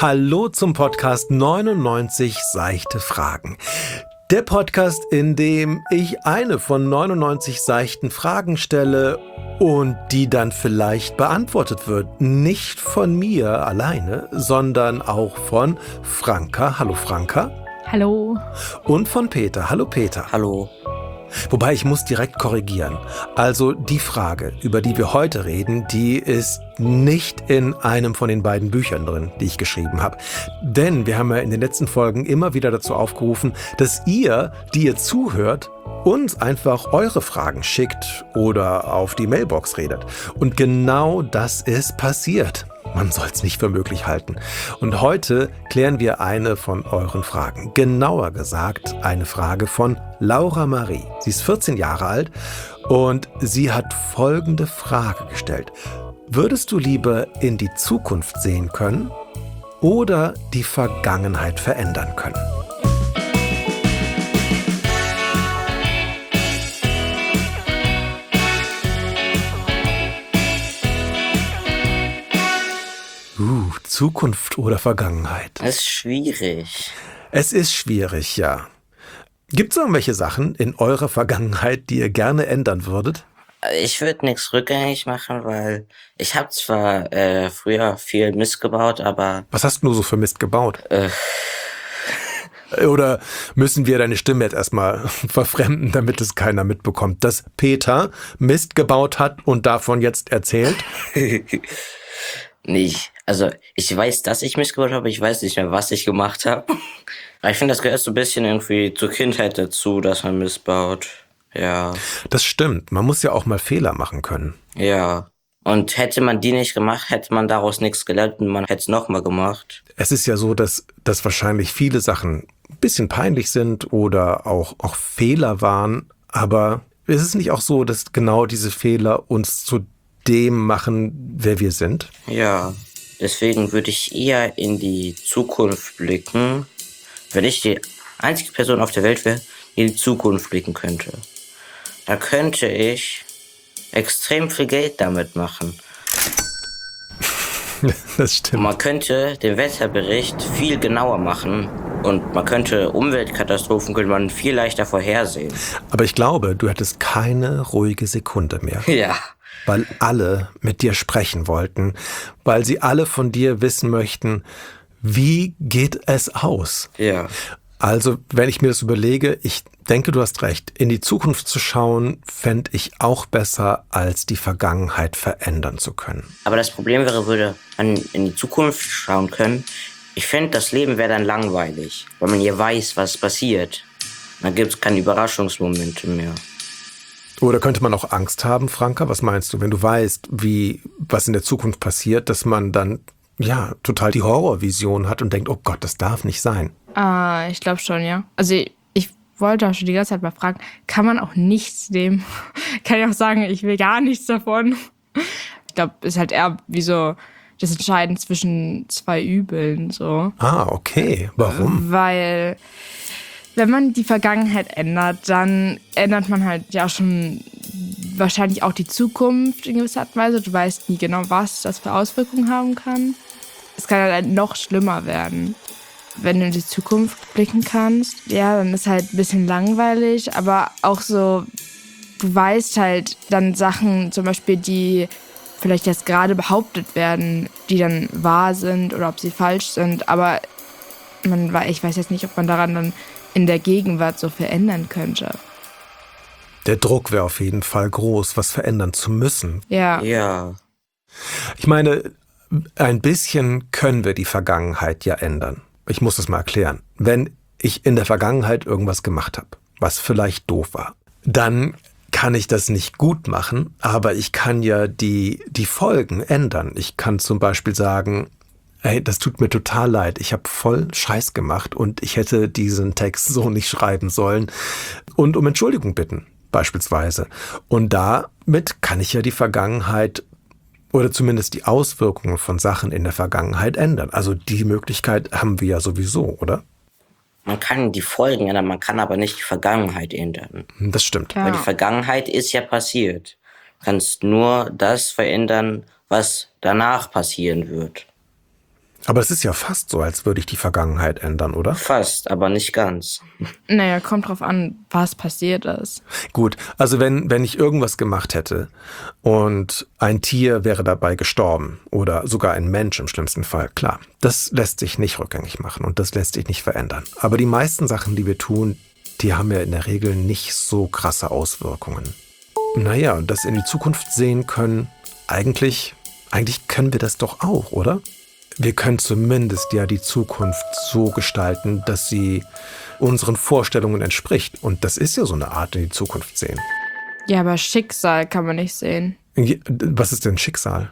Hallo zum Podcast 99 seichte Fragen. Der Podcast, in dem ich eine von 99 seichten Fragen stelle und die dann vielleicht beantwortet wird. Nicht von mir alleine, sondern auch von Franka. Hallo Franka. Hallo. Und von Peter. Hallo Peter. Hallo. Wobei, ich muss direkt korrigieren. Also die Frage, über die wir heute reden, die ist nicht in einem von den beiden Büchern drin, die ich geschrieben habe. Denn wir haben ja in den letzten Folgen immer wieder dazu aufgerufen, dass ihr, die ihr zuhört, uns einfach eure Fragen schickt oder auf die Mailbox redet. Und genau das ist passiert. Man soll es nicht für möglich halten. Und heute klären wir eine von euren Fragen. Genauer gesagt eine Frage von Laura Marie. Sie ist 14 Jahre alt und sie hat folgende Frage gestellt. Würdest du lieber in die Zukunft sehen können oder die Vergangenheit verändern können? Zukunft oder Vergangenheit? Das ist schwierig. Es ist schwierig, ja. Gibt es irgendwelche Sachen in eurer Vergangenheit, die ihr gerne ändern würdet? Ich würde nichts rückgängig machen, weil ich habe zwar früher viel Mist gebaut, aber... Was hast du so für Mist gebaut? Oder müssen wir deine Stimme jetzt erstmal verfremden, damit es keiner mitbekommt, dass Peter Mist gebaut hat und davon jetzt erzählt? Nicht. Also ich weiß, dass ich Mist gebaut habe, ich weiß nicht mehr, was ich gemacht habe. Aber ich finde, das gehört so ein bisschen irgendwie zur Kindheit dazu, dass man Mist baut. Ja. Das stimmt. Man muss ja auch mal Fehler machen können. Ja. Und hätte man die nicht gemacht, hätte man daraus nichts gelernt und man hätte es nochmal gemacht. Es ist ja so, dass wahrscheinlich viele Sachen ein bisschen peinlich sind oder auch Fehler waren. Aber ist es nicht auch so, dass genau diese Fehler uns zu dem machen, wer wir sind? Ja. Deswegen würde ich eher in die Zukunft blicken, wenn ich die einzige Person auf der Welt wäre, die in die Zukunft blicken könnte. Da könnte ich extrem viel Geld damit machen. Das stimmt. Man könnte den Wetterbericht viel genauer machen und man könnte Umweltkatastrophen könnte man viel leichter vorhersehen. Aber ich glaube, du hättest keine ruhige Sekunde mehr. Ja. Weil alle mit dir sprechen wollten, weil sie alle von dir wissen möchten, wie geht es aus? Ja. Also, wenn ich mir das überlege, ich denke, du hast recht, in die Zukunft zu schauen, fände ich auch besser, als die Vergangenheit verändern zu können. Aber das Problem wäre, würde man in die Zukunft schauen können, ich fände, das Leben wäre dann langweilig, weil man ja weiß, was passiert. Dann gibt es keine Überraschungsmomente mehr. Oder könnte man auch Angst haben, Franka? Was meinst du, wenn du weißt, was in der Zukunft passiert, dass man dann ja total die Horrorvision hat und denkt, oh Gott, das darf nicht sein? Ich glaube schon, ja. Also ich wollte auch schon die ganze Zeit mal fragen, kann man auch nichts nehmen? Kann ich auch sagen, ich will gar nichts davon? Ich glaube, es ist halt eher wie so das Entscheiden zwischen zwei Übeln. So. Ah, okay. Warum? Weil wenn man die Vergangenheit ändert, dann ändert man halt ja schon wahrscheinlich auch die Zukunft in gewisser Art und Weise. Du weißt nie genau, was das für Auswirkungen haben kann. Es kann halt noch schlimmer werden. Wenn du in die Zukunft blicken kannst, ja, dann ist halt ein bisschen langweilig, aber auch so, du weißt halt dann Sachen, zum Beispiel, die vielleicht jetzt gerade behauptet werden, die dann wahr sind oder ob sie falsch sind, aber ich weiß jetzt nicht, ob man daran dann in der Gegenwart so verändern könnte. Der Druck wäre auf jeden Fall groß, was verändern zu müssen. Ja. Ja. Ich meine, ein bisschen können wir die Vergangenheit ja ändern. Ich muss das mal erklären. Wenn ich in der Vergangenheit irgendwas gemacht habe, was vielleicht doof war, dann kann ich das nicht gut machen, aber ich kann ja die Folgen ändern. Ich kann zum Beispiel sagen, hey, das tut mir total leid, ich habe voll Scheiß gemacht und ich hätte diesen Text so nicht schreiben sollen und um Entschuldigung bitten, beispielsweise. Und damit kann ich ja die Vergangenheit oder zumindest die Auswirkungen von Sachen in der Vergangenheit ändern. Also die Möglichkeit haben wir ja sowieso, oder? Man kann die Folgen ändern, man kann aber nicht die Vergangenheit ändern. Das stimmt. Ja. Weil die Vergangenheit ist ja passiert. Du kannst nur das verändern, was danach passieren wird. Aber es ist ja fast so, als würde ich die Vergangenheit ändern, oder? Fast, aber nicht ganz. Naja, kommt drauf an, was passiert ist. Gut, also wenn ich irgendwas gemacht hätte und ein Tier wäre dabei gestorben oder sogar ein Mensch im schlimmsten Fall, klar, das lässt sich nicht rückgängig machen und das lässt sich nicht verändern. Aber die meisten Sachen, die wir tun, die haben ja in der Regel nicht so krasse Auswirkungen. Naja, und das in die Zukunft sehen können, eigentlich können wir das doch auch, oder? Wir können zumindest ja die Zukunft so gestalten, dass sie unseren Vorstellungen entspricht. Und das ist ja so eine Art in die Zukunft sehen. Ja, aber Schicksal kann man nicht sehen. Was ist denn Schicksal?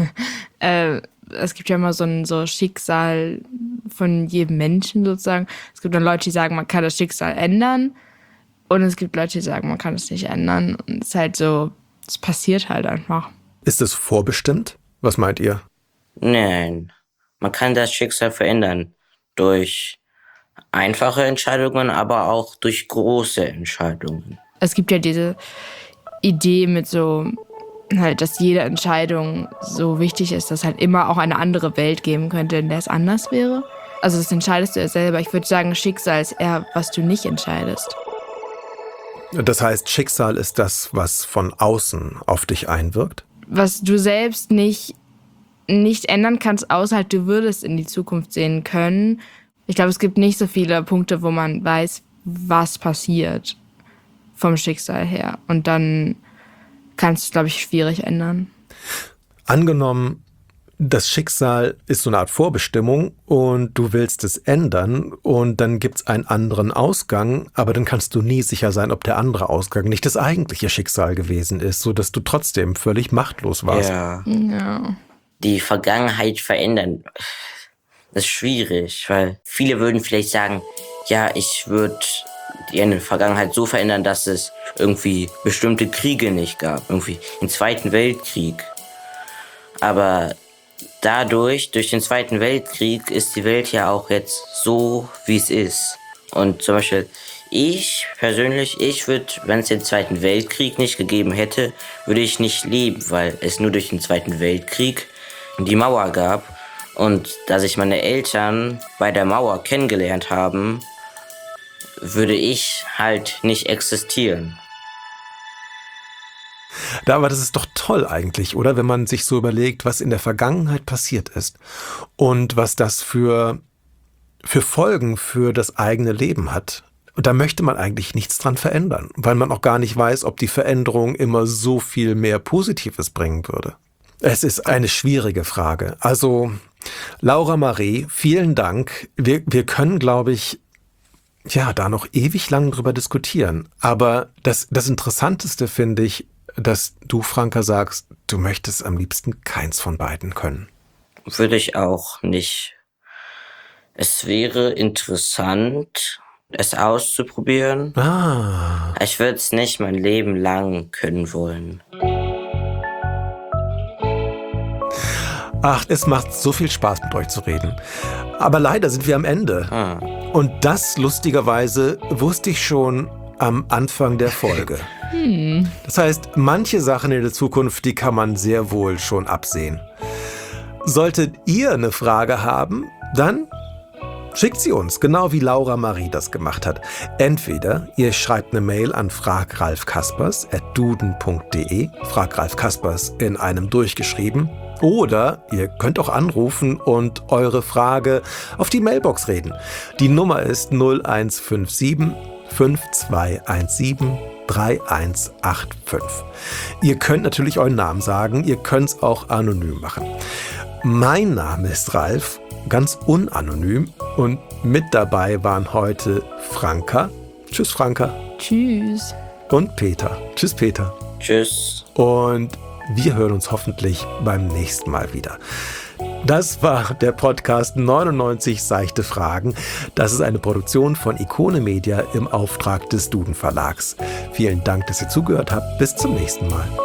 Es gibt ja immer so ein Schicksal von jedem Menschen sozusagen. Es gibt dann Leute, die sagen, man kann das Schicksal ändern. Und es gibt Leute, die sagen, man kann es nicht ändern. Und es ist halt so, es passiert halt einfach. Ist es vorbestimmt? Was meint ihr? Nein, man kann das Schicksal verändern durch einfache Entscheidungen, aber auch durch große Entscheidungen. Es gibt ja diese Idee mit so, halt, dass jede Entscheidung so wichtig ist, dass halt immer auch eine andere Welt geben könnte, in der es anders wäre. Also das entscheidest du ja selber. Ich würde sagen, Schicksal ist eher, was du nicht entscheidest. Das heißt, Schicksal ist das, was von außen auf dich einwirkt? Was du selbst nicht ändern kannst, außer halt, du würdest in die Zukunft sehen können. Ich glaube, es gibt nicht so viele Punkte, wo man weiß, was passiert vom Schicksal her. Und dann kannst du es, glaube ich, schwierig ändern. Angenommen, das Schicksal ist so eine Art Vorbestimmung und du willst es ändern und dann gibt es einen anderen Ausgang, aber dann kannst du nie sicher sein, ob der andere Ausgang nicht das eigentliche Schicksal gewesen ist, sodass du trotzdem völlig machtlos warst. Ja. Die Vergangenheit verändern, das ist schwierig, weil viele würden vielleicht sagen, ja, ich würde die Vergangenheit so verändern, dass es irgendwie bestimmte Kriege nicht gab, irgendwie den Zweiten Weltkrieg. Aber durch den Zweiten Weltkrieg ist die Welt ja auch jetzt so, wie es ist. Und zum Beispiel ich persönlich, würde, wenn es den Zweiten Weltkrieg nicht gegeben hätte, würde ich nicht leben, weil es nur durch den Zweiten Weltkrieg die Mauer gab. Und da sich meine Eltern bei der Mauer kennengelernt haben, würde ich halt nicht existieren. Aber das ist doch toll eigentlich, oder? Wenn man sich so überlegt, was in der Vergangenheit passiert ist und was das für Folgen für das eigene Leben hat. Und da möchte man eigentlich nichts dran verändern, weil man auch gar nicht weiß, ob die Veränderung immer so viel mehr Positives bringen würde. Es ist eine schwierige Frage. Also, Laura Marie, vielen Dank. Wir können, glaube ich, ja, da noch ewig lang drüber diskutieren. Aber das Interessanteste finde ich, dass du, Franka, sagst, du möchtest am liebsten keins von beiden können. Würde ich auch nicht. Es wäre interessant, es auszuprobieren. Ich würde es nicht mein Leben lang können wollen. Ach, es macht so viel Spaß, mit euch zu reden. Aber leider sind wir am Ende. Und das, lustigerweise, wusste ich schon am Anfang der Folge. Das heißt, manche Sachen in der Zukunft, die kann man sehr wohl schon absehen. Solltet ihr eine Frage haben, dann schickt sie uns, genau wie Laura Marie das gemacht hat. Entweder ihr schreibt eine Mail an fragralfkaspers@duden.de, Frag Ralf Kaspers in einem durchgeschrieben, oder ihr könnt auch anrufen und eure Frage auf die Mailbox reden. Die Nummer ist 0157 5217 3185. Ihr könnt natürlich euren Namen sagen, ihr könnt es auch anonym machen. Mein Name ist Ralf, ganz unanonym, und mit dabei waren heute Franka. Tschüss, Franka. Tschüss. Und Peter. Tschüss, Peter. Tschüss. Und wir hören uns hoffentlich beim nächsten Mal wieder. Das war der Podcast 99 seichte Fragen. Das ist eine Produktion von Ikone Media im Auftrag des Duden Verlags. Vielen Dank, dass ihr zugehört habt. Bis zum nächsten Mal.